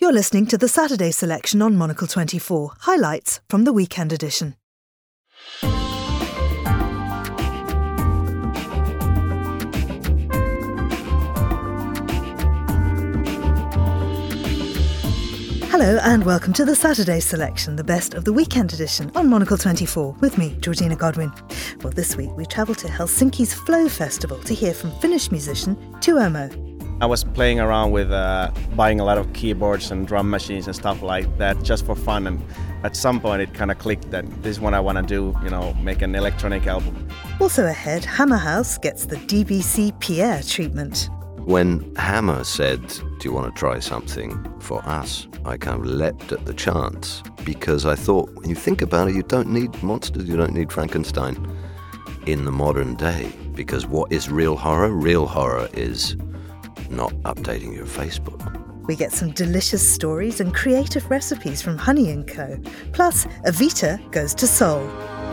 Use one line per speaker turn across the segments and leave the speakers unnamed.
You're listening to the Saturday selection on Monocle 24, highlights from the weekend edition. Hello and welcome to the Saturday selection, the best of the weekend edition on Monocle 24 with me, Georgina Godwin. Well, this week we travel to Helsinki's Flow Festival to hear from Finnish musician Tuomo.
I was playing around with buying a lot of keyboards and drum machines and stuff like that just for fun, and at some point it kind of clicked that this is what I want to do, make an electronic album.
Also ahead, Hammer House gets the DBC Pierre treatment.
When Hammer said, do you want to try something for us? I kind of leapt at the chance because I thought, when you think about it, you don't need monsters, you don't need Frankenstein in the modern day, because what is real horror? Real horror is not updating your Facebook.
We get some delicious stories and creative recipes from Honey & Co. Plus, Evita goes to Seoul.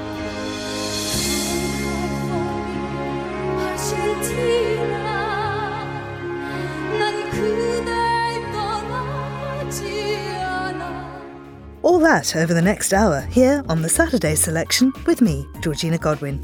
All that over the next hour here on the Saturday selection with me, Georgina Godwin.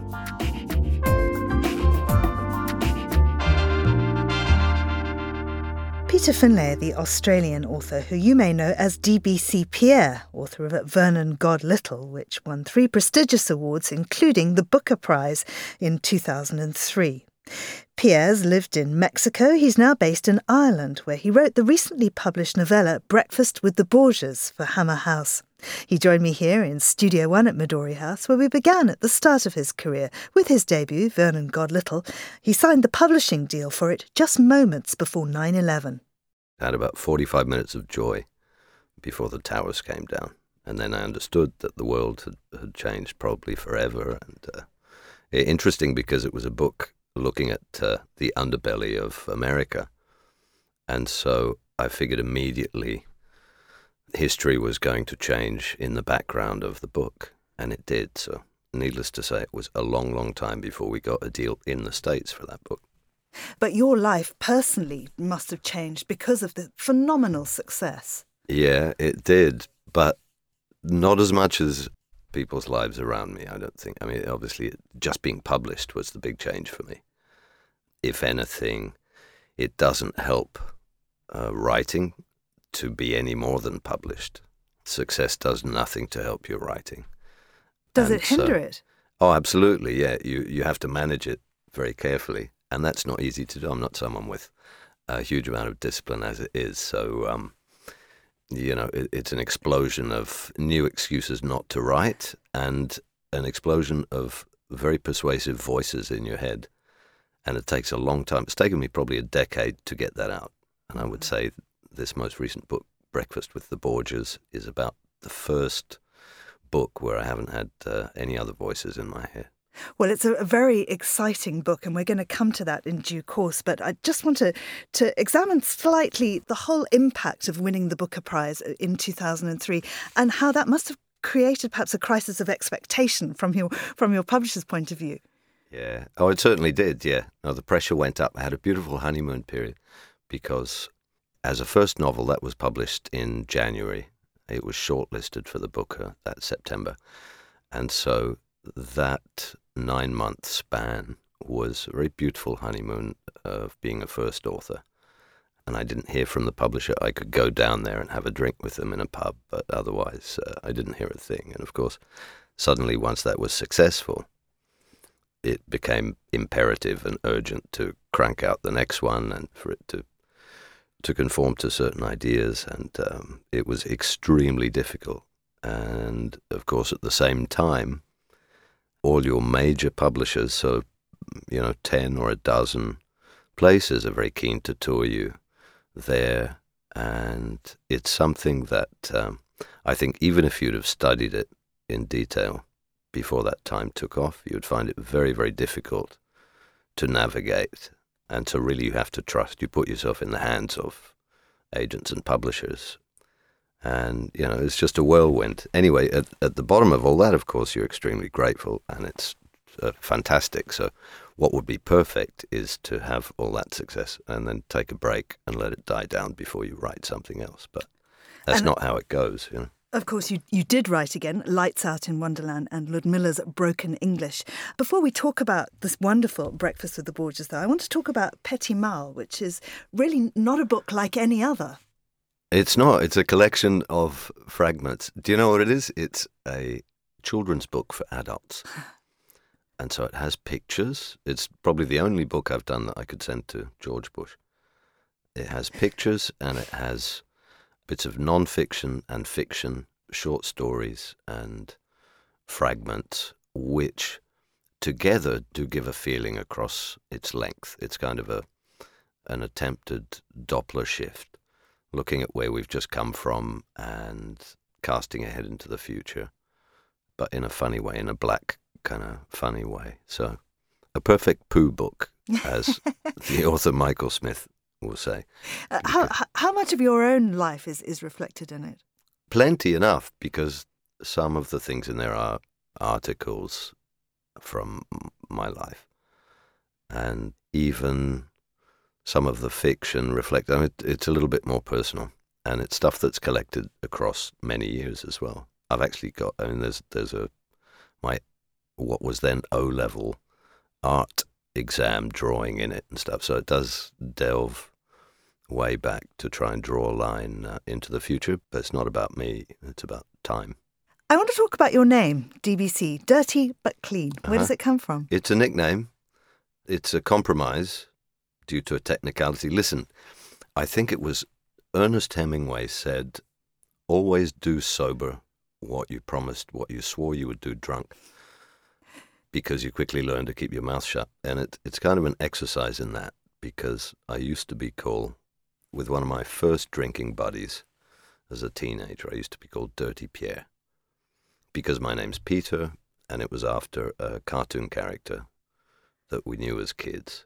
Peter Finlay, the Australian author who you may know as DBC Pierre, author of At Vernon God Little, which won 3 prestigious awards, including the Booker Prize in 2003. Pierre's lived in Mexico. He's now based in Ireland, where he wrote the recently published novella Breakfast with the Borgias for Hammer House. He joined me here in Studio 1 at Midori House, where we began at the start of his career with his debut, Vernon God Little. He signed the publishing deal for it just moments before 9/11.
I had about 45 minutes of joy before the towers came down, and then I understood that the world had changed probably forever. And interesting because it was a book looking at the underbelly of America. And so I figured immediately history was going to change in the background of the book, and it did. So needless to say, it was a long, long time before we got a deal in the States for that book.
But your life personally must have changed because of the phenomenal success.
Yeah, it did, but not as much as people's lives around me, I don't think. I mean, obviously, just being published was the big change for me. If anything, it doesn't help writing to be any more than published. Success does nothing to help your writing.
Does it hinder it?
Oh, absolutely, yeah. You have to manage it very carefully, and that's not easy to do. I'm not someone with a huge amount of discipline as it is, so it's an explosion of new excuses not to write and an explosion of very persuasive voices in your head. And it takes a long time. It's taken me probably a decade to get that out. And I would say this most recent book, Breakfast with the Borgias, is about the first book where I haven't had any other voices in my head.
Well, it's a very exciting book, and we're going to come to that in due course. But I just want to examine slightly the whole impact of winning the Booker Prize in 2003 and how that must have created perhaps a crisis of expectation from your publisher's point of view.
Yeah. Oh, it certainly did, yeah. No, the pressure went up. I had a beautiful honeymoon period because as a first novel that was published in January, it was shortlisted for the Booker that September. And so that 9-month span was a very beautiful honeymoon of being a first author. And I didn't hear from the publisher. I could go down there and have a drink with them in a pub, but otherwise I didn't hear a thing. And of course, suddenly once that was successful, it became imperative and urgent to crank out the next one and for it to conform to certain ideas. And it was extremely difficult. And of course, at the same time, all your major publishers, so, 10 or a dozen places are very keen to tour you there. And it's something that I think even if you'd have studied it in detail before that time took off, you would find it very, very difficult to navigate. And so really you have to trust. You put yourself in the hands of agents and publishers. And, it's just a whirlwind. Anyway, at the bottom of all that, of course, you're extremely grateful and it's fantastic. So What would be perfect is to have all that success and then take a break and let it die down before you write something else. But that's not how it goes, you know.
Of course, you did write again, Lights Out in Wonderland and Ludmilla's Broken English. Before we talk about this wonderful Breakfast with the Borgias, though, I want to talk about Petit Mal, which is really not a book like any other.
It's not. It's a collection of fragments. Do you know what it is? It's a children's book for adults. And so it has pictures. It's probably the only book I've done that I could send to George Bush. It has pictures and it has bits of non-fiction and fiction, short stories and fragments, which together do give a feeling across its length. It's kind of an attempted Doppler shift, looking at where we've just come from and casting ahead into the future, but in a funny way, in a black kind of funny way. So a perfect poo book, as the author Michael Smith will say.
How much of your own life is reflected in it?
Plenty enough, because some of the things in there are articles from my life. And even some of the fiction reflect, I mean, it's a little bit more personal. And it's stuff that's collected across many years as well. I've actually got, I mean, there's my what was then O-level art exam drawing in it and stuff. So it does delve way back to try and draw a line into the future, but it's not about me, it's about time.
I want to talk about your name, DBC, Dirty But Clean. Where does it come from?
It's a nickname. It's a compromise due to a technicality. Listen, I think it was Ernest Hemingway said, always do sober what you promised, what you swore you would do drunk, because you quickly learn to keep your mouth shut. And it's kind of an exercise in that, because I used to be called, with one of my first drinking buddies as a teenager, I used to be called Dirty Pierre, because my name's Peter, and it was after a cartoon character that we knew as kids.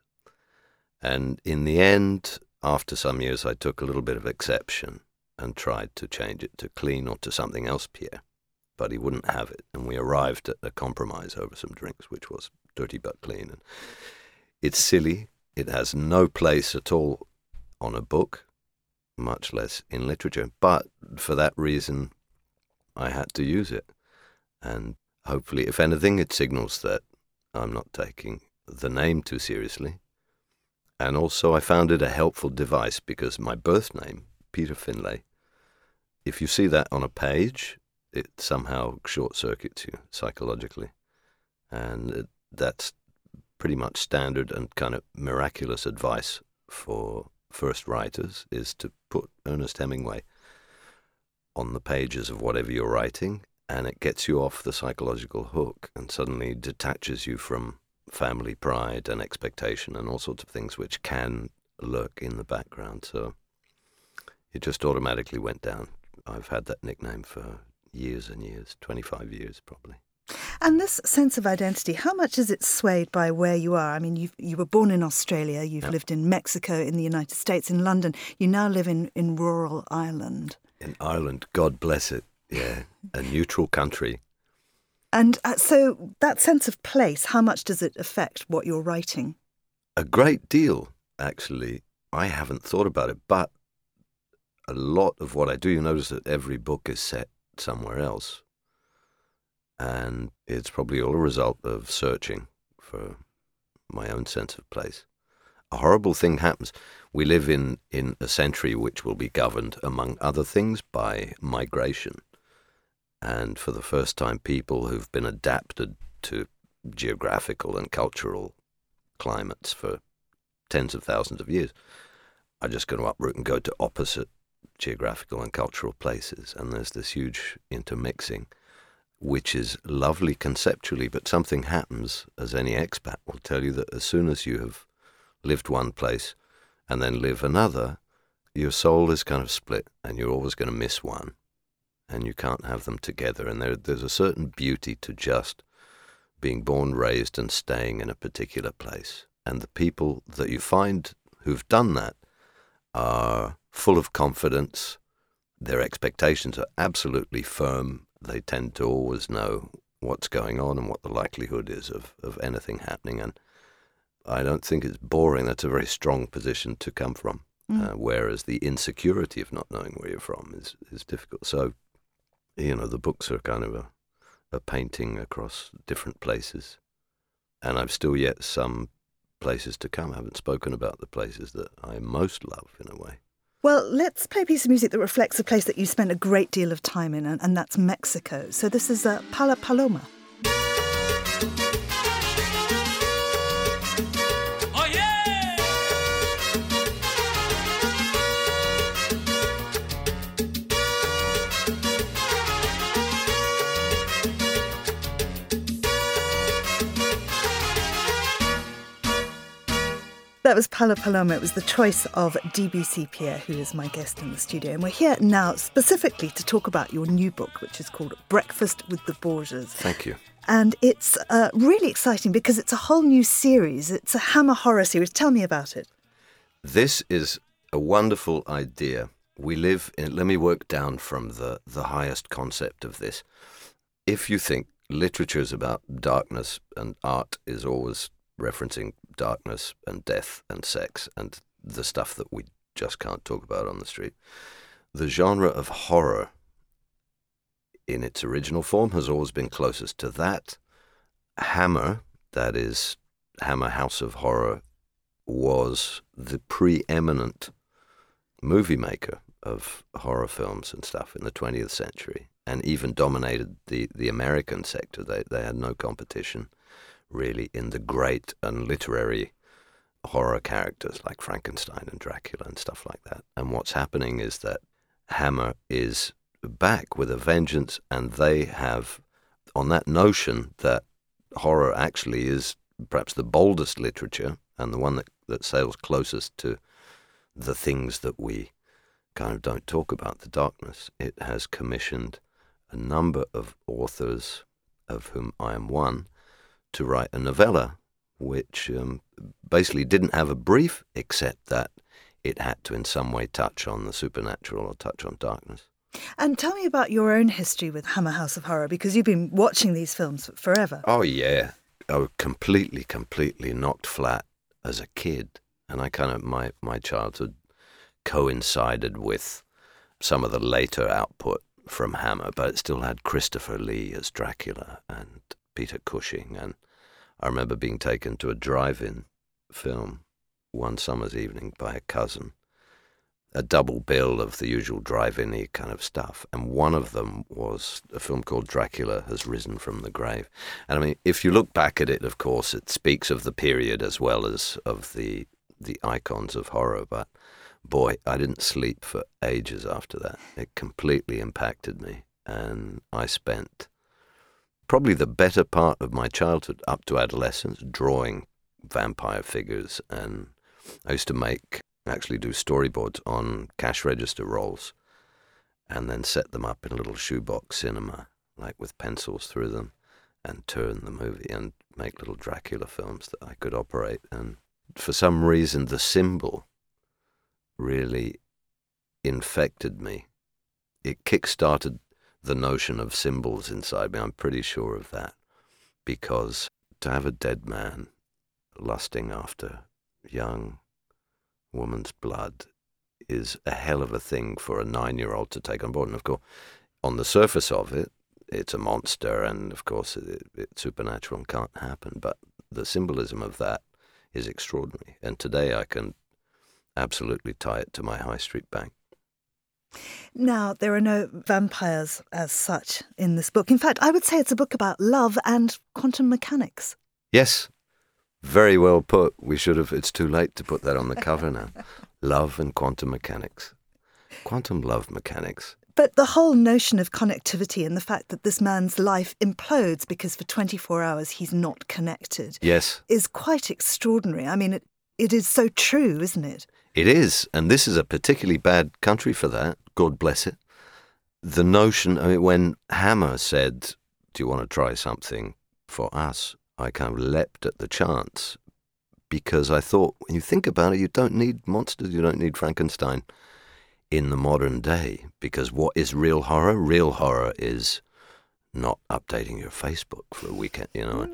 And in the end, after some years, I took a little bit of exception and tried to change it to Clean or to something else Pierre. But he wouldn't have it, and we arrived at a compromise over some drinks, which was Dirty But Clean. And it's silly. It has no place at all on a book, much less in literature. But for that reason, I had to use it. And hopefully, if anything, it signals that I'm not taking the name too seriously. And also, I found it a helpful device, because my birth name, Peter Finlay, if you see that on a page, it somehow short-circuits you psychologically. And that's pretty much standard and kind of miraculous advice for first writers, is to put Ernest Hemingway on the pages of whatever you're writing, and it gets you off the psychological hook and suddenly detaches you from family pride and expectation and all sorts of things which can lurk in the background. So it just automatically went down. I've had that nickname for years and years, 25 years probably.
And this sense of identity, how much is it swayed by where you are? I mean, you were born in Australia, you've lived in Mexico, in the United States, in London. You now live in rural Ireland.
In Ireland, God bless it, yeah, a neutral country.
And so that sense of place, how much does it affect what you're writing?
A great deal, actually. I haven't thought about it, but a lot of what I do, you notice that every book is set somewhere else. And it's probably all a result of searching for my own sense of place. A horrible thing happens. We live in a century which will be governed, among other things, by migration. And for the first time, people who've been adapted to geographical and cultural climates for tens of thousands of years are just going to uproot and go to opposite geographical and cultural places. And there's this huge intermixing, which is lovely conceptually, but something happens, as any expat will tell you, that as soon as you have lived one place and then live another, your soul is kind of split and you're always going to miss one and you can't have them together. And there's a certain beauty to just being born, raised and staying in a particular place. And the people that you find who've done that are full of confidence. Their expectations are absolutely firm. They tend to always know what's going on and what the likelihood is of anything happening. I don't think it's boring. That's a very strong position to come from. Whereas the insecurity of not knowing where you're from is difficult. So, the books are kind of a painting across different places. And I've still yet some places to come. I haven't spoken about the places that I most love, in a way.
Well, let's play a piece of music that reflects a place that you spent a great deal of time in, and that's Mexico. So this is Pala Paloma. That was Pala Paloma. It was the choice of DBC Pierre, who is my guest in the studio. And we're here now specifically to talk about your new book, which is called Breakfast with the Borgias.
Thank you.
And it's really exciting because it's a whole new series. It's a Hammer horror series. Tell me about it.
This is a wonderful idea. We live in, let me work down from the highest concept of this. If you think literature is about darkness and art is always referencing darkness and death and sex and the stuff that we just can't talk about on the street, the genre of horror in its original form has always been closest to that. Hammer, that is Hammer House of Horror, was the preeminent movie maker of horror films and stuff in the 20th century, and even dominated the American sector. They had no competition really in the great and literary horror characters like Frankenstein and Dracula and stuff like that. And what's happening is that Hammer is back with a vengeance, and they have, on that notion that horror actually is perhaps the boldest literature and the one that sails closest to the things that we kind of don't talk about, the darkness. It has commissioned a number of authors, of whom I am one, to write a novella which basically didn't have a brief, except that it had to in some way touch on the supernatural or touch on darkness.
And tell me about your own history with Hammer House of Horror, because you've been watching these films forever.
Oh, yeah. I was completely knocked flat as a kid. And I kind of, my childhood coincided with some of the later output from Hammer, but it still had Christopher Lee as Dracula and Peter Cushing. And I remember being taken to a drive-in film one summer's evening by a cousin, a double bill of the usual drive-in-y kind of stuff. And one of them was a film called Dracula Has Risen from the Grave. And I mean, if you look back at it, of course, it speaks of the period as well as of the icons of horror. But boy, I didn't sleep for ages after that. It completely impacted me. And I spent probably the better part of my childhood up to adolescence drawing vampire figures. And I used to actually do storyboards on cash register rolls and then set them up in a little shoebox cinema, like with pencils through them, and turn the movie and make little Dracula films that I could operate. And for some reason, the symbol really infected me. It kick-started the notion of symbols inside me. I'm pretty sure of that, because to have a dead man lusting after young woman's blood is a hell of a thing for a 9-year-old to take on board. And of course, on the surface of it, it's a monster, and of course it's supernatural and can't happen. But the symbolism of that is extraordinary. And today I can absolutely tie it to my high street bank.
Now, there are no vampires as such in this book. In fact, I would say it's a book about love and quantum mechanics.
Yes. Very well put. It's too late to put that on the cover now. Love and quantum mechanics. Quantum love mechanics.
But the whole notion of connectivity and the fact that this man's life implodes because for 24 hours he's not connected.
Yes.
Is quite extraordinary. I mean, it is so true, isn't it?
It is. And this is a particularly bad country for that. God bless it. The notion, I mean, when Hammer said, do you want to try something for us? I kind of leapt at the chance, because I thought, when you think about it, you don't need monsters, you don't need Frankenstein in the modern day, because what is real horror? Real horror is not updating your Facebook for a weekend,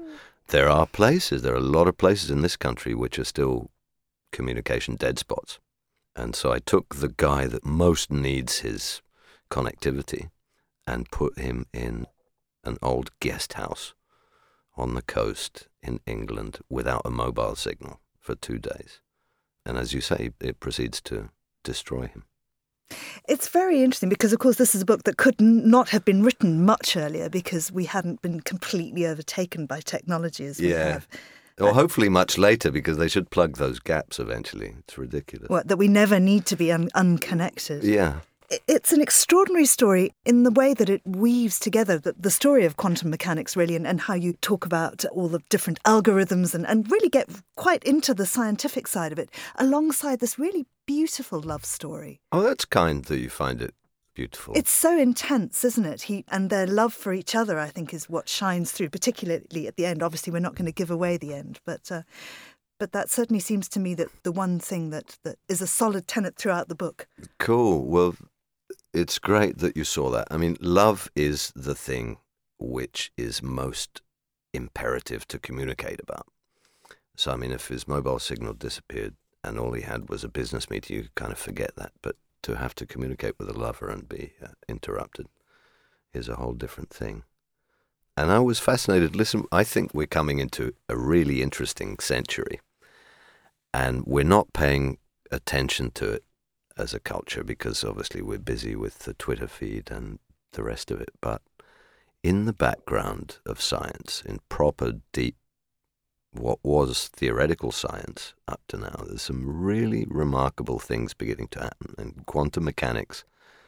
there are a lot of places in this country which are still communication dead spots. And so I took the guy that most needs his connectivity and put him in an old guest house on the coast in England without a mobile signal for 2 days. And as you say, it proceeds to destroy him.
It's very interesting because, of course, this is a book that could not have been written much earlier because we hadn't been completely overtaken by technology as we have.
Or hopefully much later, because they should plug those gaps eventually. It's ridiculous.
That we never need to be unconnected.
Yeah.
It's an extraordinary story in the way that it weaves together the story of quantum mechanics, really, and how you talk about all the different algorithms and really get quite into the scientific side of it, alongside this really beautiful love story.
Oh, that's kind that you find it beautiful.
It's so intense, isn't it? And their love for each other, I think, is what shines through, particularly at the end. Obviously, we're not going to give away the end, but that certainly seems to me that the one thing that is a solid tenet throughout the book.
Cool. Well, it's great that you saw that. I mean, love is the thing which is most imperative to communicate about. So, I mean, if his mobile signal disappeared and all he had was a business meeting, you kind of forget that. But to have to communicate with a lover and be interrupted is a whole different thing. And I was fascinated. Listen, I think we're coming into a really interesting century. And we're not paying attention to it as a culture because obviously we're busy with the Twitter feed and the rest of it. But in the background of science, in proper, deep, what was theoretical science up to now, there's some really remarkable things beginning to happen. And quantum mechanics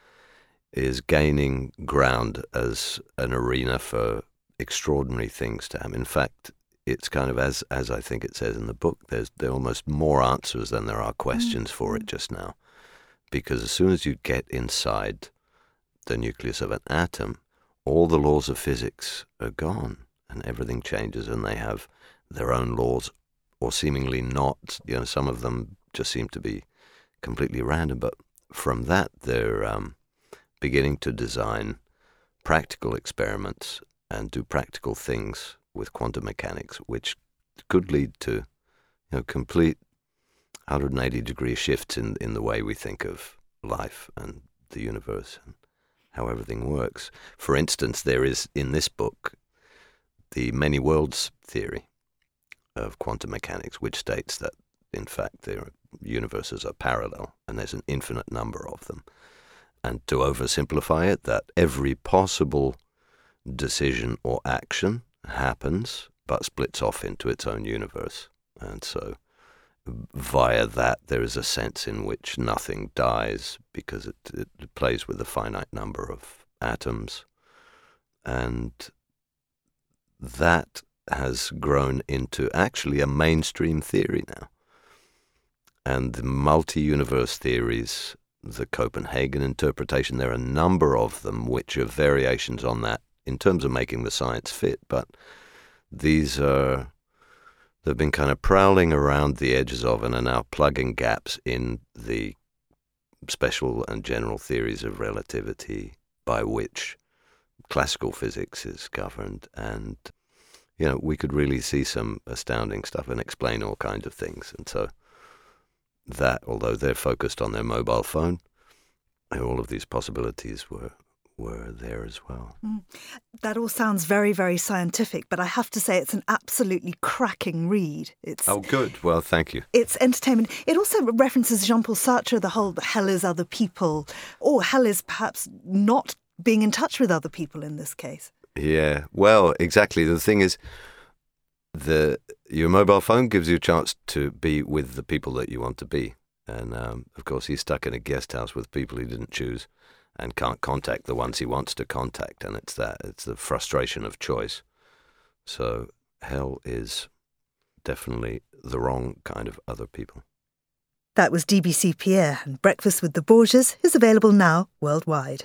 is gaining ground as an arena for extraordinary things to happen. In fact, it's kind of, as I think it says in the book, there are almost more answers than there are questions for it just now. Because as soon as you get inside the nucleus of an atom, all the laws of physics are gone and everything changes, and they have their own laws, or seemingly not. You know, some of them just seem to be completely random. But from that, they're beginning to design practical experiments and do practical things with quantum mechanics, which could lead to, complete 180-degree shifts in the way we think of life and the universe and how everything works. For instance, there is, in this book, the many worlds theory of quantum mechanics, which states that, in fact, their universes are parallel and there's an infinite number of them. And to oversimplify it, that every possible decision or action happens but splits off into its own universe. And so via that, there is a sense in which nothing dies because it plays with a finite number of atoms. And that has grown into actually a mainstream theory now. And the multi-universe theories, the Copenhagen interpretation, there are a number of them which are variations on that in terms of making the science fit. But they've been kind of prowling around the edges of and are now plugging gaps in the special and general theories of relativity by which classical physics is governed. And, we could really see some astounding stuff and explain all kinds of things. And so that, although they're focused on their mobile phone, all of these possibilities were there as well.
That all sounds very, very scientific, but I have to say it's an absolutely cracking read.
Oh, good. Well, thank you.
It's entertainment. It also references Jean-Paul Sartre, the whole hell is other people, or hell is perhaps not being in touch with other people in this case. Yeah,
well, exactly. The thing is, your mobile phone gives you a chance to be with the people that you want to be. And, of course, he's stuck in a guest house with people he didn't choose and can't contact the ones he wants to contact. And it's the frustration of choice. So hell is definitely the wrong kind of other people.
That was DBC Pierre, and Breakfast with the Borgias is available now worldwide.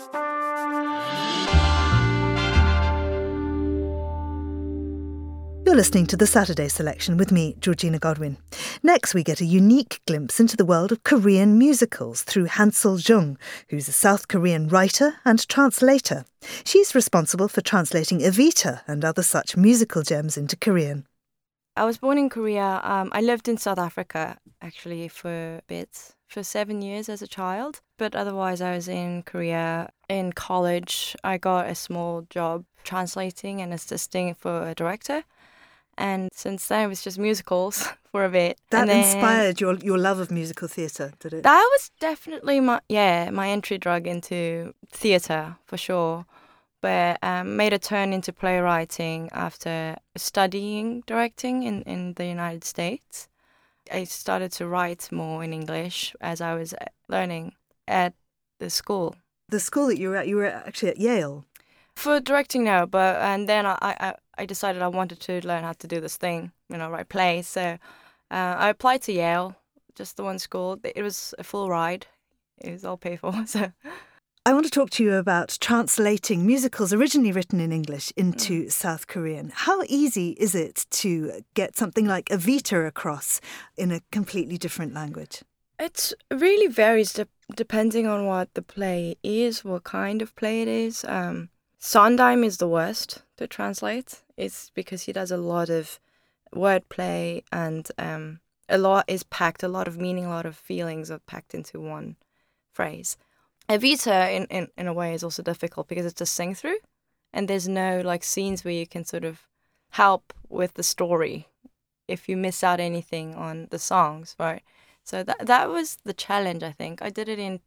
You're listening to The Saturday Selection with me, Georgina Godwin. Next, we get a unique glimpse into the world of Korean musicals through Hansel Jung, who's a South Korean writer and translator. She's responsible for translating Evita and other such musical gems into Korean.
I was born in Korea. I lived in South Africa, actually, for a bit, for 7 years as a child. But otherwise, I was in Korea. In college, I got a small job translating and assisting for a director. And since then, it was just musicals for a bit.
That inspired your love of musical theatre, did it?
That was definitely my entry drug into theatre, for sure. But made a turn into playwriting after studying directing in the United States. I started to write more in English as I was learning at the school.
The school that you were actually at Yale?
For directing, no, and then I decided I wanted to learn how to do this thing, write plays. So I applied to Yale, just the one school. It was a full ride. It was all paid for, so...
I want to talk to you about translating musicals originally written in English into South Korean. How easy is it to get something like Evita across in a completely different language?
It really varies depending on what the play is, what kind of play it is. Sondheim is the worst to translate. It's because he does a lot of wordplay and a lot of meaning, a lot of feelings are packed into one phrase. Evita, in a way, is also difficult because it's a sing-through, and there's no scenes where you can sort of help with the story if you miss out anything on the songs, right? So that was the challenge, I think. I did it in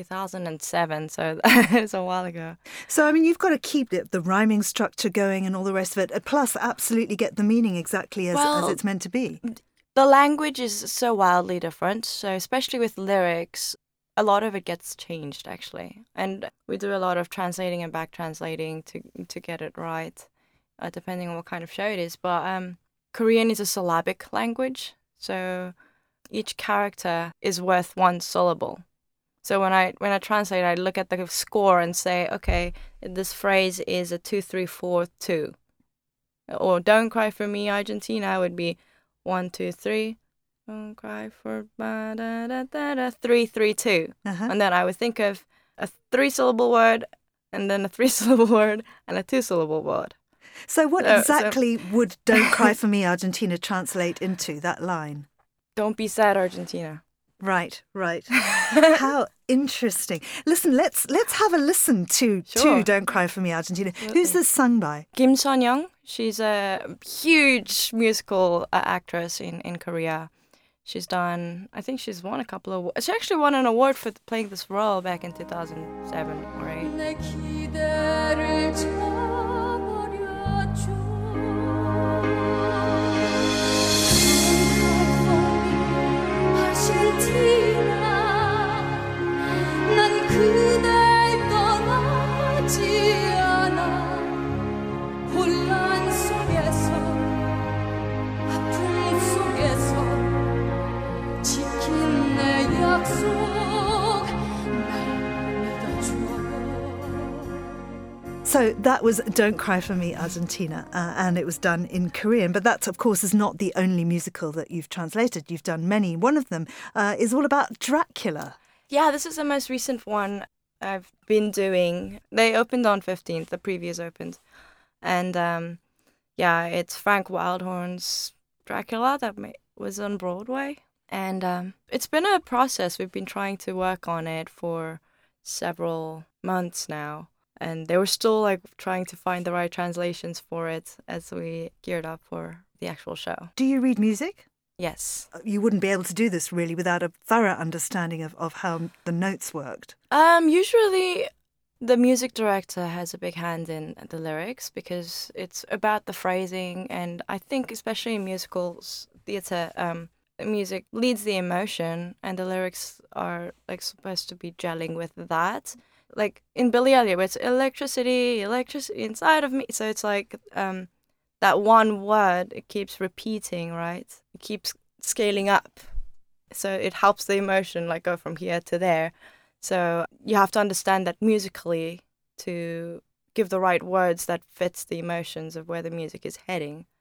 2007, so that was a while ago.
So, you've got to keep the rhyming structure going and all the rest of it, plus absolutely get the meaning exactly as it's meant to be.
The language is so wildly different, so especially with lyrics, a lot of it gets changed, actually. And we do a lot of translating and back translating to get it right, depending on what kind of show it is. But Korean is a syllabic language, so each character is worth one syllable. So when I translate, I look at the score and say, okay, this phrase is a 2-3-4-2. Or Don't Cry for Me, Argentina would be 1, 2, 3. Don't cry for 3-3-2. And then I would think of a 3-syllable word and then a 3-syllable word and a 2-syllable word.
So what exactly would Don't Cry for Me, Argentina translate into, that line?
Don't be sad, Argentina.
Right. How interesting. Listen, let's have a listen to Don't Cry for Me, Argentina. Absolutely. Who's this sung by?
Kim Sun-young. She's a huge musical actress in Korea. She's done, I think she's won a couple of, she actually won an award for playing this role back in 2007 or 8.
So that was Don't Cry for Me, Argentina, and it was done in Korean. But that, of course, is not the only musical that you've translated. You've done many. One of them is all about Dracula.
Yeah, this is the most recent one I've been doing. They opened on 15th, the previews opened. And it's Frank Wildhorn's Dracula that was on Broadway. And it's been a process. We've been trying to work on it for several months now. And they were still trying to find the right translations for it as we geared up for the actual show.
Do you read music?
Yes.
You wouldn't be able to do this really without a thorough understanding of how the notes worked.
Usually the music director has a big hand in the lyrics because it's about the phrasing, and I think especially in musicals, theatre, music leads the emotion and the lyrics are supposed to be gelling with that. Like in Billy Elliot, it's electricity inside of me. So it's that one word, it keeps repeating, right? It keeps scaling up. So it helps the emotion go from here to there. So you have to understand that musically to give the right words that fits the emotions of where the music is heading.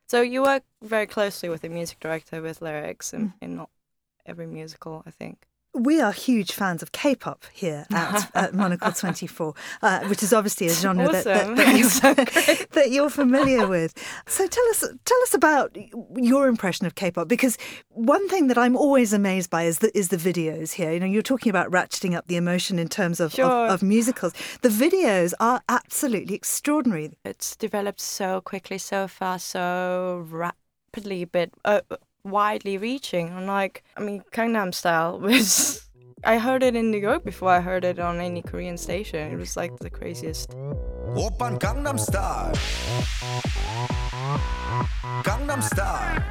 So you work very closely with the music director with lyrics in not every musical, I think.
We are huge fans of K-pop here at Monocle 24, which is obviously a genre that you're familiar with. So tell us about your impression of K-pop, because one thing that I'm always amazed by is the videos here. You know, you're talking about ratcheting up the emotion in terms of musicals. The videos are absolutely extraordinary.
It's developed so quickly, so fast, so rapidly, but widely reaching. And Gangnam Style was, I heard it in New York before I heard it on any Korean station. It was like the craziest.
Oppan Gangnam Style. Gangnam Style.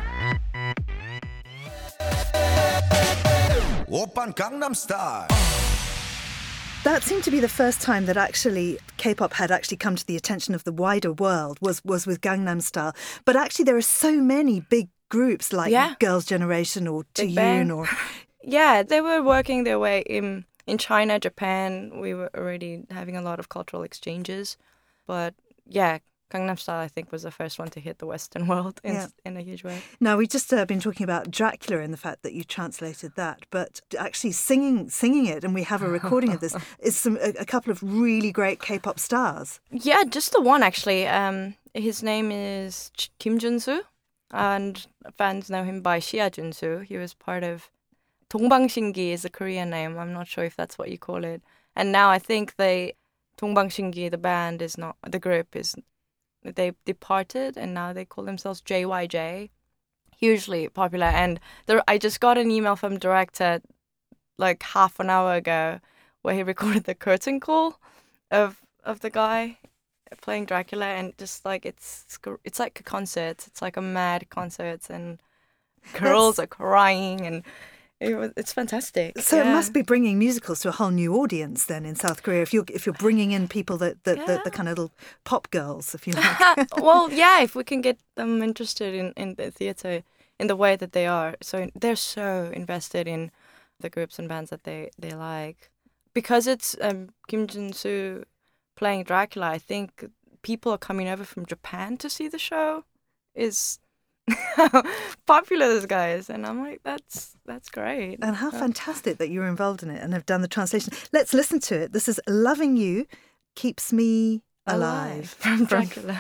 Oppan Gangnam Style.
That seemed to be the first time that actually K-pop had actually come to the attention of the wider world was with Gangnam Style. But actually there are so many big groups like Girls' Generation or Taeyoon or...
Yeah, they were working their way in China, Japan. We were already having a lot of cultural exchanges. But yeah, Gangnam Style, I think, was the first one to hit the Western world in a huge way.
Now, we've just been talking about Dracula and the fact that you translated that, but actually singing it, and we have a recording of this, is a couple of really great K-pop stars. Yeah,
just the one, actually. His name is Kim Jun-soo, and fans know him by Shia Jun-soo. He was part of Dongbang-shingi is a Korean name. I'm not sure if that's what you call it. And now I think Dongbang-shingi, the band, is not, the group is, they departed and now they call themselves JYJ. Hugely popular. And I just got an email from the director like half an hour ago where he recorded the curtain call of the guy playing Dracula, and just like it's like a concert. It's like a mad concert, and girls are crying, and it's fantastic.
So it must be bringing musicals to a whole new audience then in South Korea. If you're bringing in people the kind of little pop girls, if you like.
Well, yeah, if we can get them interested in the theatre in the way that they are. So they're so invested in the groups and bands that they like, because it's Kim Jun-soo playing Dracula. I think people are coming over from Japan to see the show. Is how popular this guy is, and I'm like, that's great.
And how fantastic that you're involved in it and have done the translation. Let's listen to it. This is Loving You Keeps Me Alive
from Dracula.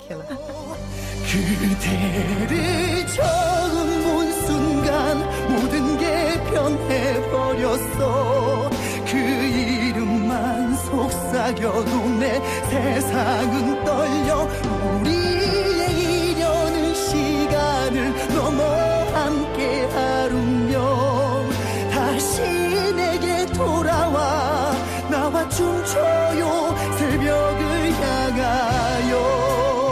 그대를 처음 본 순간 모든 게 변해버렸어. 그 이름만 속삭여도 내 세상은 떨려. 우리의 이려는 시간을 넘어 함께 하루며 다시 내게 돌아와 나와 춤춰요 새벽을 향하여.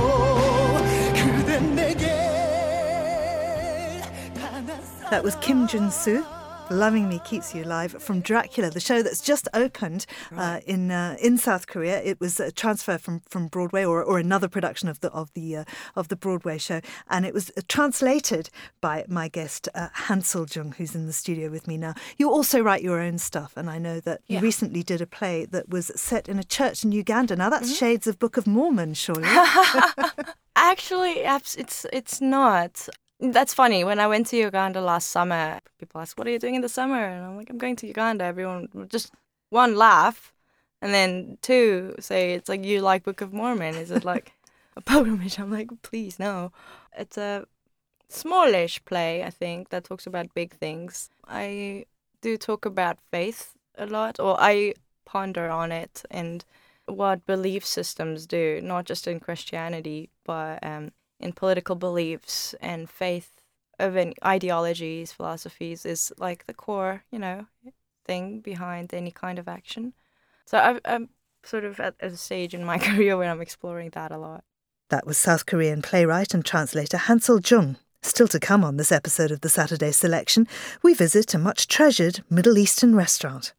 That was Kim Jun-soo, Loving Me Keeps You Alive, from Dracula, the show that's just opened in South Korea. It was a transfer from Broadway, or another production of the Broadway show, and it was translated by my guest Han Sol-jung, who's in the studio with me now. You also write your own stuff, and I know that you recently did a play that was set in a church in Uganda. Now that's shades of Book of Mormon, surely.
Actually, it's not. That's funny. When I went to Uganda last summer, people ask, what are you doing in the summer? And I'm like, I'm going to Uganda. Everyone, just one, laugh. And then two, say, it's like, you like Book of Mormon. Is it like a pilgrimage? I'm like, please, no. It's a smallish play, I think, that talks about big things. I do talk about faith a lot, or I ponder on it and what belief systems do, not just in Christianity, but in political beliefs and faith of ideologies, philosophies is like the core, thing behind any kind of action. So I'm sort of at a stage in my career where I'm exploring that a lot.
That was South Korean playwright and translator Han Sol-jung. Still to come on this episode of the Saturday Selection, we visit a much treasured Middle Eastern restaurant.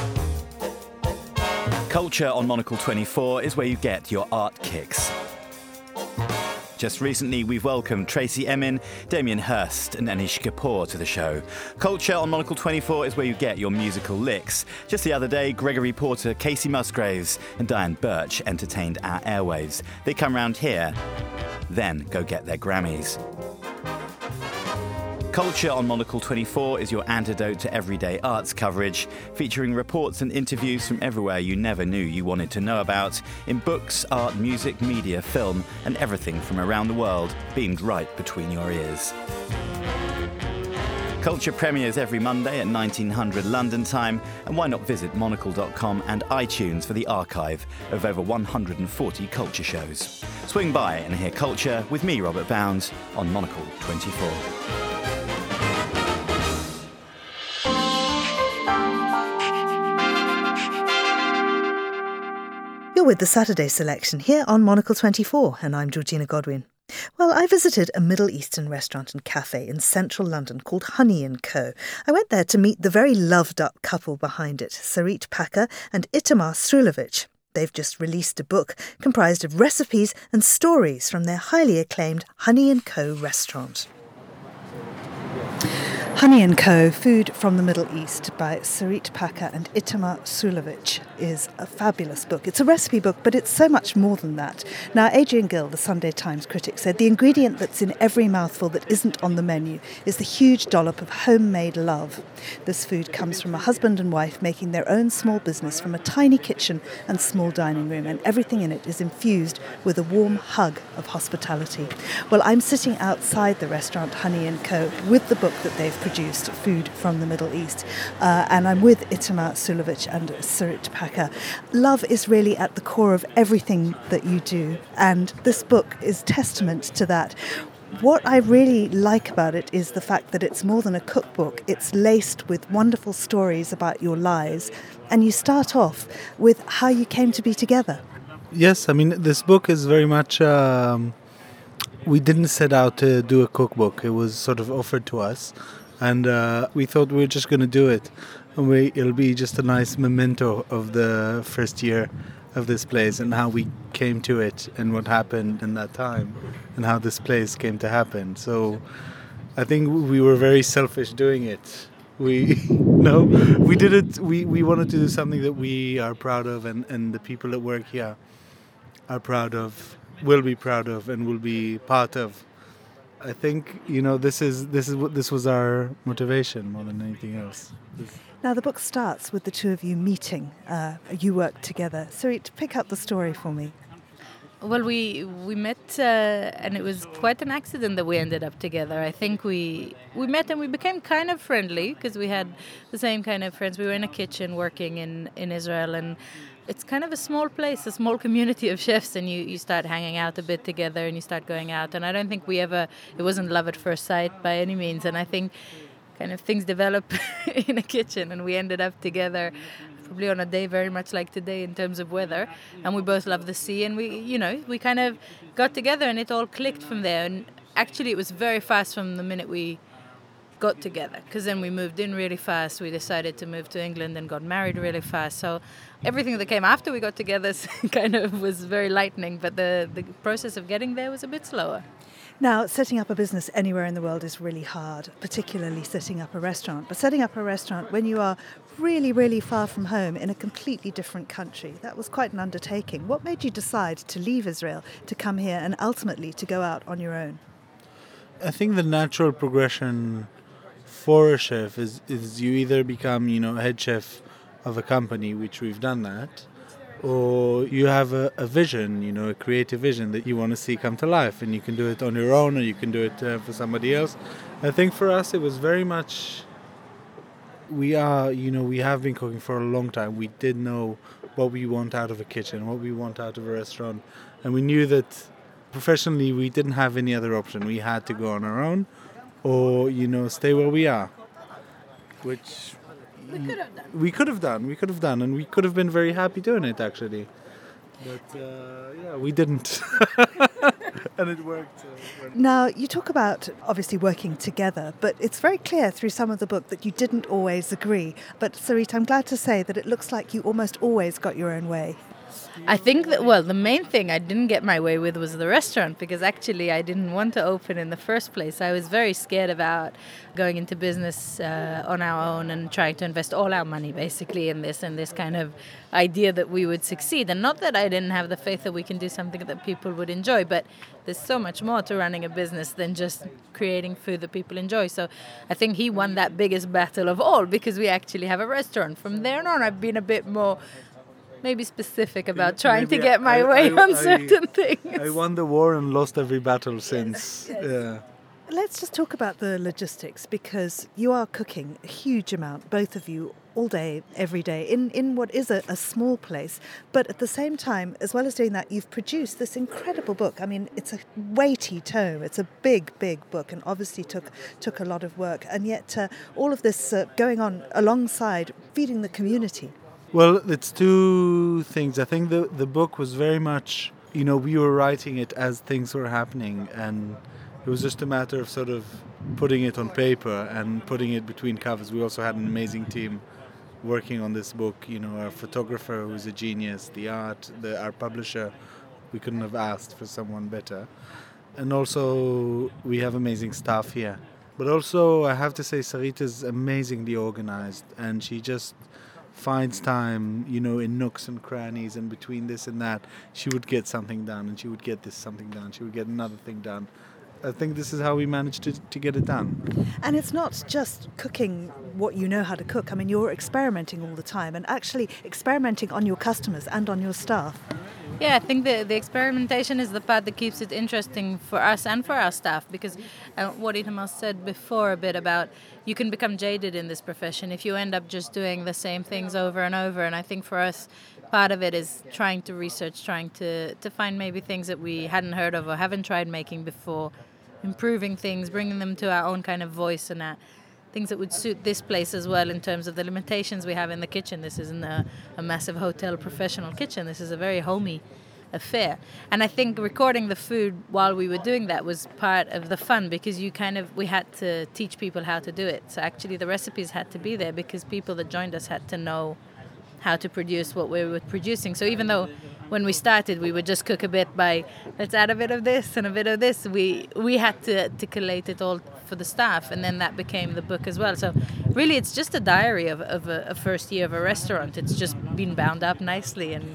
Culture on Monocle 24 is where you get your art kicks. Just recently, we've welcomed Tracey Emin, Damien Hirst and Anish Kapoor to the show. Culture on Monocle 24 is where you get your musical licks. Just the other day, Gregory Porter, Casey Musgraves and Diane Birch entertained our airwaves. They come round here then go get their Grammys. Culture on Monocle 24 is your antidote to everyday arts coverage, featuring reports and interviews from everywhere you never knew you wanted to know about, in books, art, music, media, film, and everything from around the world, beamed right between your ears. Culture premieres every Monday at 1900 London time, and why not visit monocle.com and iTunes for the archive of over 140 culture shows. Swing by and hear Culture with me, Robert Bounds, on Monocle 24.
You're with the Saturday Selection here on Monocle 24, and I'm Georgina Godwin. Well, I visited a Middle Eastern restaurant and cafe in central London called Honey & Co. I went there to meet the very loved-up couple behind it, Sarit Packer and Itamar Srulovic. They've just released a book comprised of recipes and stories from their highly acclaimed Honey & Co. restaurant. Honey & Co. Food from the Middle East by Sarit Packer and Itamar Srulovic is a fabulous book. It's a recipe book, but it's so much more than that. Now, Adrian Gill, the Sunday Times critic, said the ingredient that's in every mouthful that isn't on the menu is the huge dollop of homemade love. This food comes from a husband and wife making their own small business from a tiny kitchen and small dining room, and everything in it is infused with a warm hug of hospitality. Well, I'm sitting outside the restaurant Honey & Co. with the book that they've produced, Food from the Middle East, and I'm with Itamar Srulovic and Sarit Packer. Love is really at the core of everything that you do, and this book is testament to that. What I really like about it is the fact that it's more than a cookbook. It's laced with wonderful stories about your lives, and you start off with how you came to be together.
Yes, I mean, this book is very much... we didn't set out to do a cookbook. It was sort of offered to us, and we thought we were just going to do it. And it'll be just a nice memento of the first year of this place and how we came to it and what happened in that time and how this place came to happen. So I think we were very selfish doing it. We did it. We wanted to do something that we are proud of, and the people that work here are proud of, will be proud of, and will be part of. I think, this was our motivation more than anything else.
Now, the book starts with the two of you meeting. You work together. Sarit, pick up the story for me.
Well, we met, and it was quite an accident that we ended up together. I think we met and we became kind of friendly because we had the same kind of friends. We were in a kitchen working in Israel, and it's kind of a small place, a small community of chefs, and you start hanging out a bit together and you start going out. And I don't think it wasn't love at first sight by any means. And I think kind of things develop in a kitchen, and we ended up together probably on a day very much like today in terms of weather, and we both love the sea, and we kind of got together and it all clicked from there. And actually it was very fast from the minute we got together, because then we moved in really fast. We decided to move to England and got married really fast, so everything that came after we got together kind of was very lightning, but the process of getting there was a bit slower.
Now, setting up a business anywhere in the world is really hard, particularly setting up a restaurant. But setting up a restaurant when you are really, really far from home in a completely different country, that was quite an undertaking. What made you decide to leave Israel, to come here, and ultimately to go out on your own?
I think the natural progression for a chef is you either become, head chef of a company, which we've done that, or you have a vision, a creative vision that you want to see come to life, and you can do it on your own or you can do it for somebody else. I think for us it was very much, we have been cooking for a long time. We did know what we want out of a kitchen, what we want out of a restaurant, and we knew that professionally we didn't have any other option. We had to go on our own or, stay where we are, which... We could have done, and we could have been very happy doing it, actually. But, we didn't. And it worked.
Now, you talk about, obviously, working together, but it's very clear through some of the book that you didn't always agree. But, Sarit, I'm glad to say that it looks like you almost always got your own way.
I think that, well, the main thing I didn't get my way with was the restaurant, because actually I didn't want to open in the first place. I was very scared about going into business on our own and trying to invest all our money basically in this, and this kind of idea that we would succeed. And not that I didn't have the faith that we can do something that people would enjoy, but there's so much more to running a business than just creating food that people enjoy. So I think he won that biggest battle of all, because we actually have a restaurant. From there on, I've been a bit more maybe specific about trying to get my way on certain things.
I won the war and lost every battle since.
Yes.
Yeah.
Let's just talk about the logistics, because you are cooking a huge amount, both of you, all day, every day, in what is a small place. But at the same time, as well as doing that, you've produced this incredible book. I mean, it's a weighty tome. It's a big, big book, and obviously took a lot of work. And yet all of this going on alongside feeding the community.
Well, it's two things. I think the book was very much, we were writing it as things were happening, and it was just a matter of sort of putting it on paper and putting it between covers. We also had an amazing team working on this book, our photographer who's a genius, the art, our publisher. We couldn't have asked for someone better. And also we have amazing staff here. But also I have to say Sarita's amazingly organized, and she just finds time, in nooks and crannies, and between this and that, she would get something done, and she would get something done, she would get another thing done. I think this is how we managed to get it done.
And it's not just cooking what you know how to cook. I mean, you're experimenting all the time, and actually experimenting on your customers and on your staff.
Yeah, I think the experimentation is the part that keeps it interesting for us and for our staff, because what Itamar said before a bit about you can become jaded in this profession if you end up just doing the same things over and over. And I think for us, part of it is trying to research, trying to find maybe things that we hadn't heard of or haven't tried making before, improving things, bringing them to our own kind of voice, and things that would suit this place as well in terms of the limitations we have in the kitchen. This isn't a massive hotel professional kitchen. This is a very homey affair. And I think recording the food while we were doing that was part of the fun, because we had to teach people how to do it. So actually the recipes had to be there because people that joined us had to know how to produce what we were producing. So even though when we started we would just cook a bit by, let's add a bit of this and a bit of this, we had to collate it all for the staff, and then that became the book as well. So really it's just a diary of a first year of a restaurant. It's just been bound up nicely, and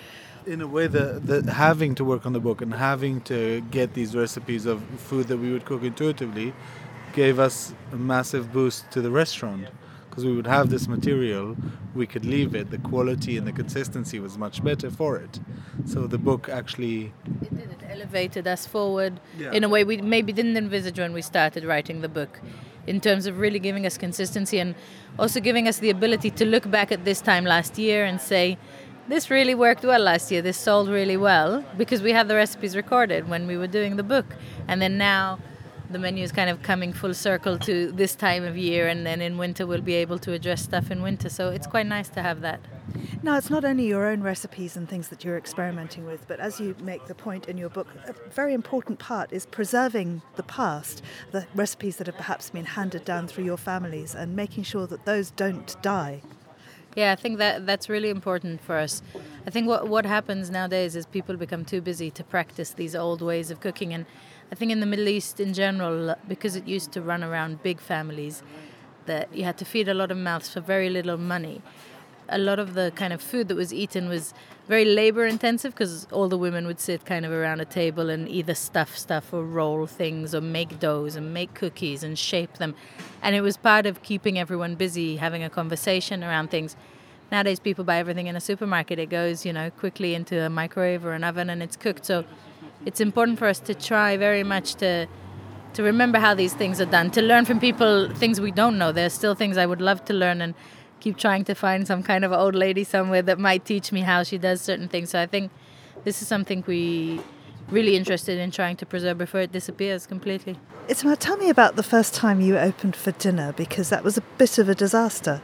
in a way, the having to work on the book and having to get these recipes of food that we would cook intuitively gave us a massive boost to the restaurant, because we would have this material, we could leave it, the quality and the consistency was much better for it. So the book actually...
It elevated us forward in a way we maybe didn't envisage when we started writing the book, in terms of really giving us consistency and also giving us the ability to look back at this time last year and say, this really worked well last year, this sold really well, because we had the recipes recorded when we were doing the book. And then now the menu is kind of coming full circle to this time of year, and then in winter we'll be able to address stuff in winter. So it's quite nice to have that.
Now, it's not only your own recipes and things that you're experimenting with, but as you make the point in your book, a very important part is preserving the past, the recipes that have perhaps been handed down through your families, and making sure that those don't die.
Yeah, I think that's really important for us. I think what happens nowadays is people become too busy to practice these old ways of cooking. And I think in the Middle East in general, because it used to run around big families, that you had to feed a lot of mouths for very little money. A lot of the kind of food that was eaten was very labor intensive, because all the women would sit kind of around a table and either stuff or roll things or make doughs and make cookies and shape them. And it was part of keeping everyone busy, having a conversation around things. Nowadays people buy everything in a supermarket. It goes, quickly into a microwave or an oven and it's cooked. So it's important for us to try very much to remember how these things are done, to learn from people things we don't know. There's still things I would love to learn, and keep trying to find some kind of old lady somewhere that might teach me how she does certain things. So I think this is something we really interested in trying to preserve before it disappears completely.
Itamar, tell me about the first time you opened for dinner, because that was a bit of a disaster.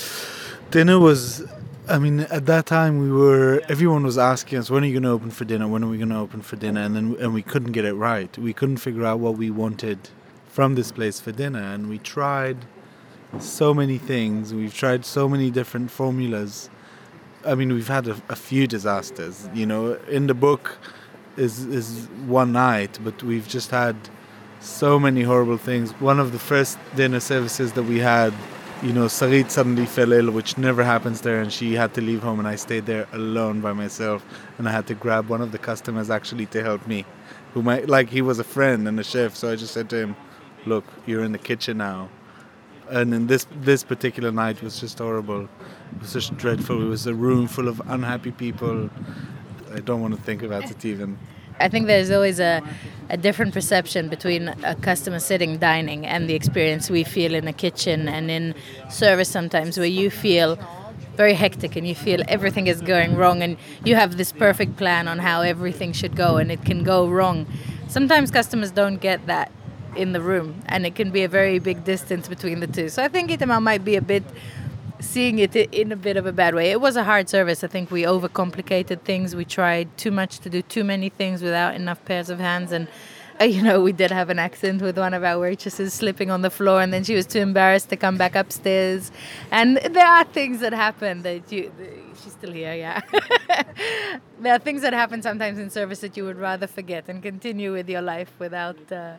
Dinner was, at that time everyone was asking us, when are you going to open for dinner? When are we going to open for dinner? And we couldn't get it right. We couldn't figure out what we wanted from this place for dinner. And we tried so many things. We've tried so many different formulas I mean, we've had a few disasters. You know, in the book is one night, but we've just had so many horrible things. One of the first dinner services that we had, you know, Sarit suddenly fell ill, which never happens there, and she had to leave home, and I stayed there alone by myself, and I had to grab one of the customers actually to help me, he was a friend and a chef, so I just said to him, look, you're in the kitchen now. And then this particular night was just horrible. It was just dreadful. It was a room full of unhappy people. I don't want to think about it even.
I think there's always a different perception between a customer sitting dining and the experience we feel in a kitchen and in service sometimes, where you feel very hectic and you feel everything is going wrong and you have this perfect plan on how everything should go and it can go wrong. Sometimes customers don't get that in the room, and it can be a very big distance between the two. So I think Itamar might be a bit seeing it in a bit of a bad way. It was a hard service. I think we overcomplicated things. We tried too much to do too many things without enough pairs of hands. And, we did have an accident with one of our waitresses slipping on the floor, and then she was too embarrassed to come back upstairs. And there are things that happen that she's still here, yeah. There are things that happen sometimes in service that you would rather forget and continue with your life without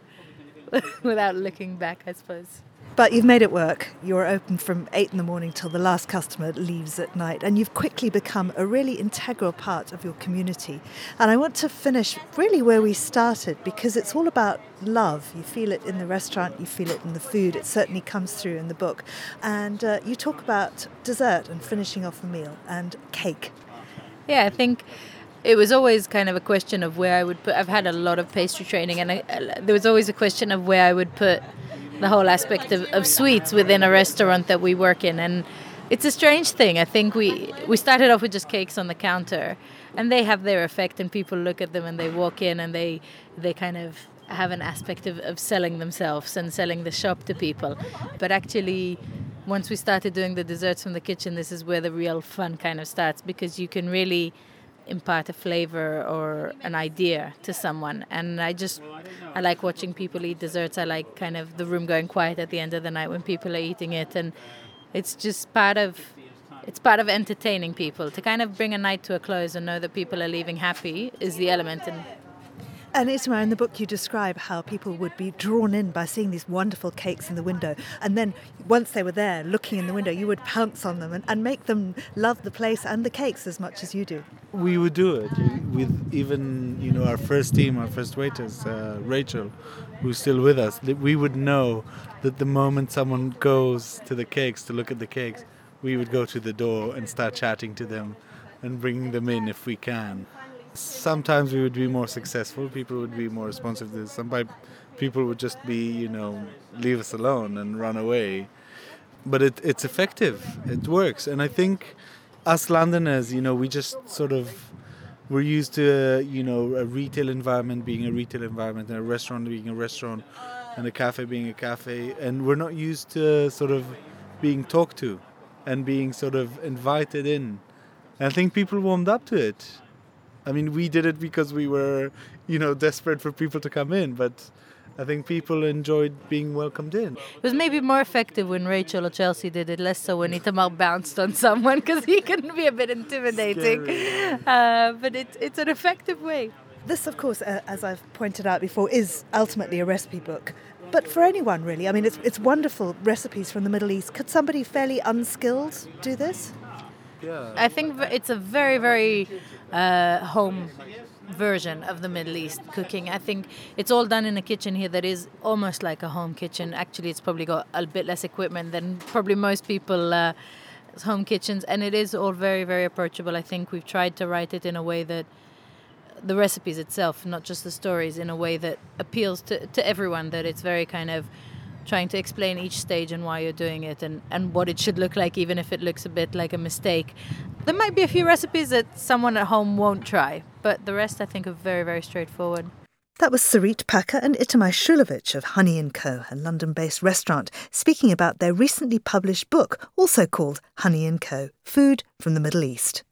looking back, I suppose.
But you've made it work. You're open from 8 a.m. till the last customer leaves at night, and you've quickly become a really integral part of your community. And I want to finish really where we started, because it's all about love. You feel it in the restaurant, you feel it in the food. It certainly comes through in the book. And you talk about dessert and finishing off a meal and cake.
Yeah, I think it was always kind of a question of where I would put. I've had a lot of pastry training, and there was always a question of where I would put the whole aspect of sweets within a restaurant that we work in. And it's a strange thing. I think we started off with just cakes on the counter, and they have their effect, and people look at them and they walk in and they kind of have an aspect of selling themselves and selling the shop to people. But actually, once we started doing the desserts from the kitchen, this is where the real fun kind of starts, because you can really impart a flavor or an idea to someone. And I like watching people eat desserts. I like kind of the room going quiet at the end of the night when people are eating it, and it's just part of entertaining people. To kind of bring a night to a close and know that people are leaving happy is the element.
And Itamar, in the book you describe how people would be drawn in by seeing these wonderful cakes in the window, and then once they were there looking in the window, you would pounce on them and make them love the place and the cakes as much as you do.
We would do it with even, our first team, our first waitress, Rachel, who's still with us. We would know that the moment someone goes to the cakes to look at the cakes, we would go to the door and start chatting to them and bringing them in if we can. Sometimes we would be more successful, people would be more responsive to this. Sometimes people would just be, leave us alone and run away. But it's effective, it works. And I think us Londoners, we just we're used to, a retail environment being a retail environment, and a restaurant being a restaurant, and a cafe being a cafe. And we're not used to being talked to and being invited in. And I think people warmed up to it. I mean, we did it because we were, desperate for people to come in, but I think people enjoyed being welcomed in.
It was maybe more effective when Rachel or Chelsea did it, less so when Itamar bounced on someone, because he can be a bit intimidating. But it's an effective way.
This, of course, as I've pointed out before, is ultimately a recipe book. But for anyone, really, I mean, it's wonderful recipes from the Middle East. Could somebody fairly unskilled do this?
Yeah.
I think it's a very, very home version of the Middle East cooking. I think it's all done in a kitchen here that is almost like a home kitchen. Actually, it's probably got a bit less equipment than probably most people's home kitchens, and it is all very, very approachable. I think we've tried to write it in a way that the recipes itself, not just the stories, in a way that appeals to everyone, that it's very kind of trying to explain each stage and why you're doing it and what it should look like, even if it looks a bit like a mistake. There might be a few recipes that someone at home won't try, but the rest I think are very, very straightforward.
That was Sarit Packer and Itamar Shulovich of Honey & Co., a London-based restaurant, speaking about their recently published book, also called Honey & Co., Food from the Middle East.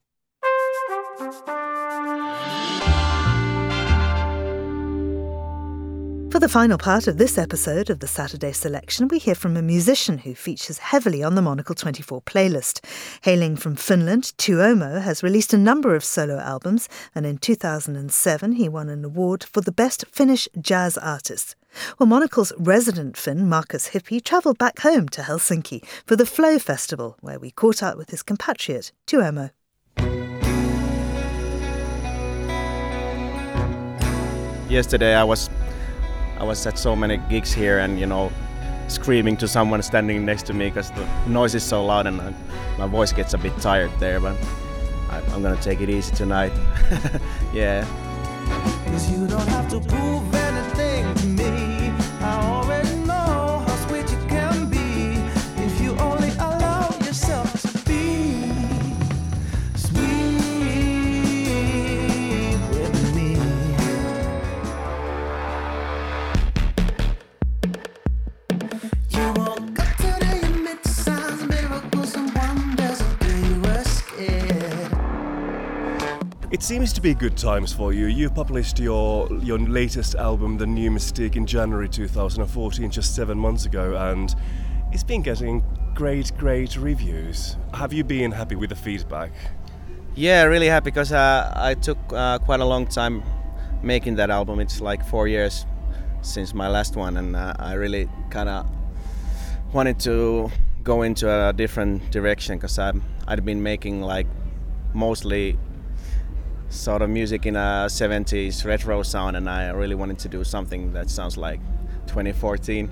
For For the final part of this episode of the Saturday Selection, we hear from a musician who features heavily on the Monocle 24 playlist. Hailing from Finland, Tuomo has released a number of solo albums, and in 2007 he won an award for the Best Finnish Jazz Artist. Well, Monocle's resident Finn, Markus Hippie, travelled back home to Helsinki for the Flow Festival, where we caught up with his compatriot, Tuomo.
Yesterday I was at so many gigs here and, screaming to someone standing next to me because the noise is so loud and my voice gets a bit tired there, but I'm gonna take it easy tonight. Yeah.
'Cause you don't have to prove anything to me. I already know how sweet you can be if you only allow yourself to be sweet with me. You woke up today and made signs, miracles and wonders, and you were scared.
It seems to be good times for you. You published your latest album, The New Mystique, in January 2014, just 7 months ago, and it's been getting great reviews. Have you been happy with the feedback?
Yeah, really happy because I took quite a long time making that album. It's like 4 years since my last one, and I really kind of wanted to go into a different direction because I'd been making like mostly sort of music in a 70s retro sound, and I really wanted to do something that sounds like 2014.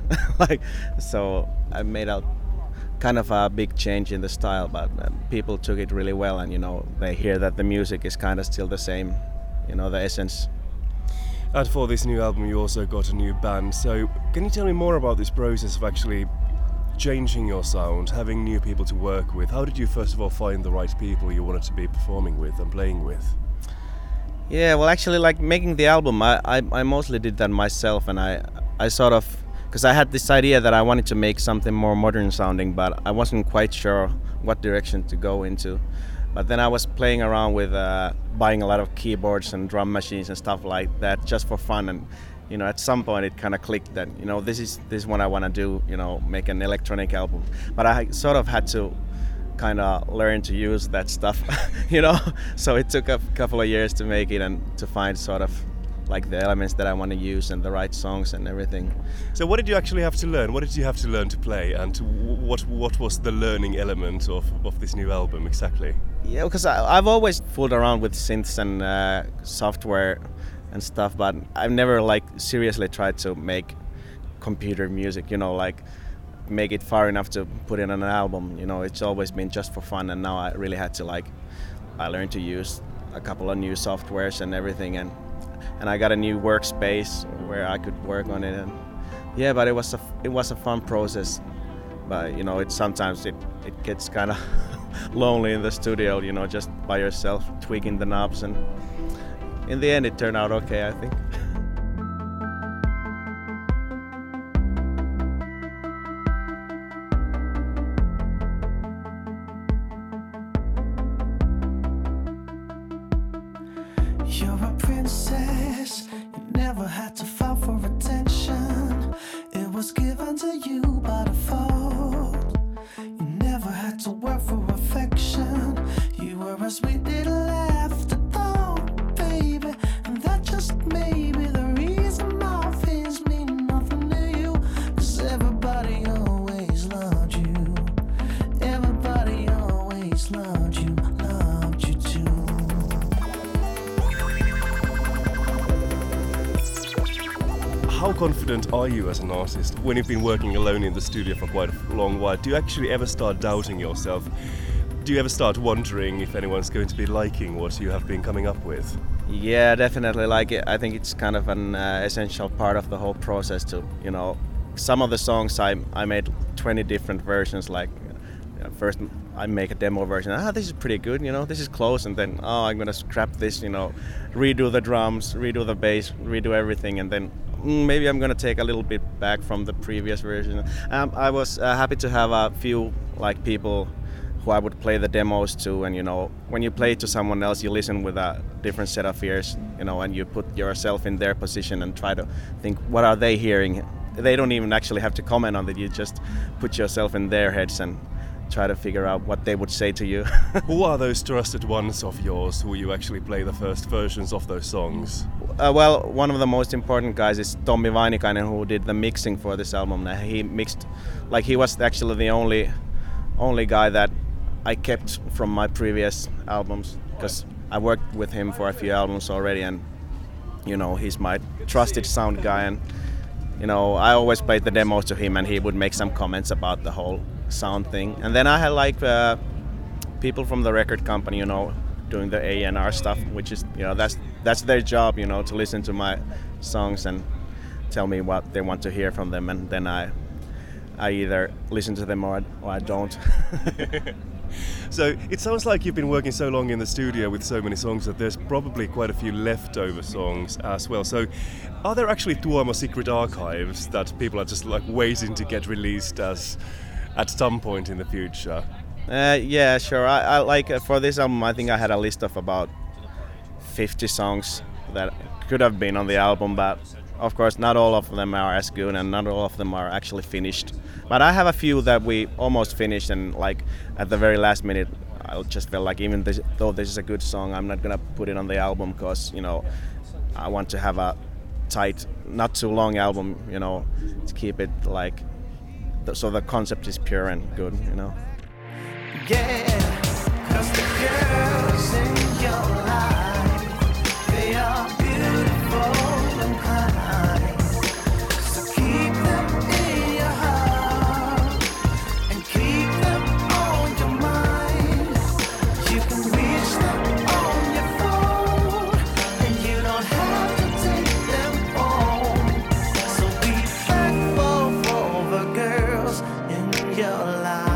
So I made a kind of a big change in the style, but people took it really well, and they hear that the music is kind of still the same, the essence.
And for this new album you also got a new band, so can you tell me more about this process of actually changing your sound, having new people to work with? How did you first of all find the right people you wanted to be performing with and playing with?
Yeah, well, actually, like making the album, I mostly did that myself, and I sort of, because I had this idea that I wanted to make something more modern sounding, but I wasn't quite sure what direction to go into. But then I was playing around with buying a lot of keyboards and drum machines and stuff like that just for fun, and at some point it kind of clicked that this is what I want to do, make an electronic album. But I sort of had to kind of learn to use that stuff, so it took a couple of years to make it and to find sort of like the elements that I want to use and the right songs and everything.
So what did you actually have to learn? What did you have to learn to play, and what was the learning element of this new album exactly?
Yeah, because I've always fooled around with synths and software and stuff, but I've never seriously tried to make computer music, make it far enough to put it on an album. It's always been just for fun, and now I really had to I learned to use a couple of new softwares and everything, and I got a new workspace where I could work on it, and yeah, but it was a fun process. But sometimes it gets kind of lonely in the studio, just by yourself tweaking the knobs, and in the end it turned out okay, I think.
You're a princess, you never had to fall for attention. It was given to you by default. You never had to work for affection. You were a sweet little afterthought, baby. And that just may be the reason my feelings mean nothing to you. 'Cause everybody always loved you. Everybody always loved you too.
How confident are you as an artist when you've been working alone in the studio for quite a long while? Do you actually ever start doubting yourself? Do you ever start wondering if anyone's going to be liking what you have been coming up with?
Yeah, definitely. I think it's kind of an essential part of the whole process to, some of the songs I made 20 different versions. First I make a demo version. This is pretty good, this is close, and then I'm gonna scrap this, redo the drums, redo the bass, redo everything, and then maybe I'm gonna take a little bit back from the previous version. I was happy to have a few people who I would play the demos to, and when you play to someone else, you listen with a different set of ears, and you put yourself in their position and try to think, what are they hearing? They don't even actually have to comment on it. You just put yourself in their heads and try to figure out what they would say to you.
Who are those trusted ones of yours who you actually play the first versions of those songs?
Well, one of the most important guys is Tommi Vainikainen, who did the mixing for this album. He mixed, he was actually the only guy that I kept from my previous albums, because I worked with him for a few albums already, and he's my trusted sound guy, and I always played the demos to him, and he would make some comments about the whole sound thing. And then I had people from the record company, doing the A&R stuff, which is that's their job, to listen to my songs and tell me what they want to hear from them, and then I either listen to them or I don't.
So it sounds like you've been working so long in the studio with so many songs that there's probably quite a few leftover songs as well. So are there actually Tuomo secret archives that people are just waiting to get released at some point in the future?
Yeah, sure. I for this album, I think I had a list of about 50 songs that could have been on the album, but of course not all of them are as good and not all of them are actually finished. But I have a few that we almost finished, and at the very last minute I just felt like even though this is a good song, I'm not gonna put it on the album, because I want to have a tight, not too long album, to keep it so the concept is pure and good,
Yeah, 'cause the girls in your life, they are beautiful and kind. So keep them in your heart and keep them on your mind. You can reach them on your phone, and you don't have to take them home. So be thankful for the girls in your life.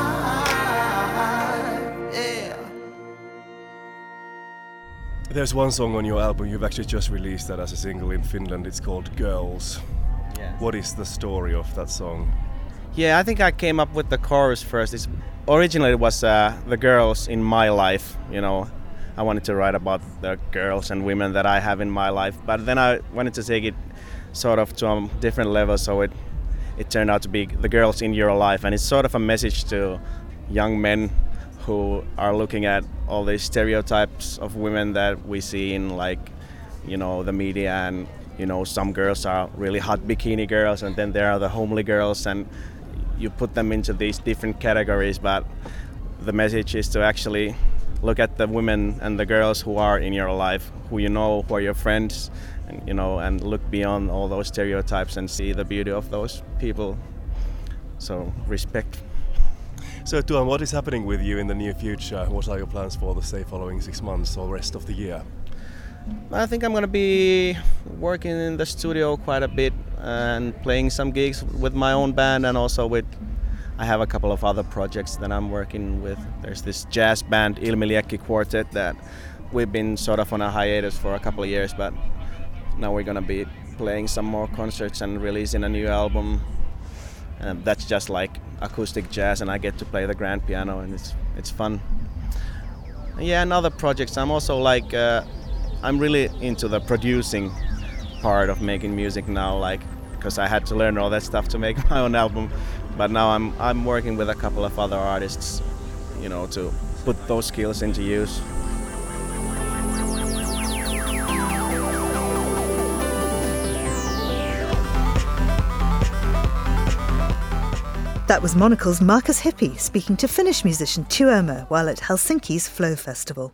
There's one song on your album you've actually just released that as a single in Finland. It's called Girls.
Yeah.
What is the story of that song?
Yeah, I think I came up with the chorus first. Originally it was the girls in my life, I wanted to write about the girls and women that I have in my life, but then I wanted to take it sort of to a different level, so it turned out to be the girls in your life, and it's sort of a message to young men who are looking at all these stereotypes of women that we see in the media, and some girls are really hot bikini girls, and then there are the homely girls, and you put them into these different categories, but the message is to actually look at the women and the girls who are in your life, who who are your friends, and and look beyond all those stereotypes and see the beauty of those people. So respect.
So Tuomo, what is happening with you in the near future? What are your plans for the following 6 months or rest of the year?
I think I'm going to be working in the studio quite a bit and playing some gigs with my own band, and also I have a couple of other projects that I'm working with. There's this jazz band, Ilmiliekki Quartet, that we've been sort of on a hiatus for a couple of years, but now we're going to be playing some more concerts and releasing a new album. And that's just acoustic jazz, and I get to play the grand piano, and it's fun. Yeah, and other projects. I'm also I'm really into the producing part of making music now, because I had to learn all that stuff to make my own album. But now I'm working with a couple of other artists, to put those skills into use.
That was Monocle's Markus Hippie speaking to Finnish musician Tuomo while at Helsinki's Flow Festival.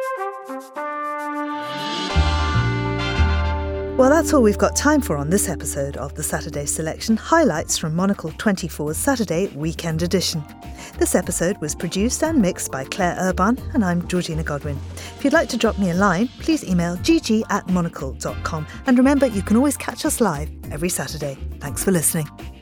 Well, that's all we've got time for on this episode of the Saturday Selection, highlights from Monocle 24's Saturday Weekend Edition. This episode was produced and mixed by Claire Urban, and I'm Georgina Godwin. If you'd like to drop me a line, please email gg@monocle.com. And remember, you can always catch us live every Saturday. Thanks for listening.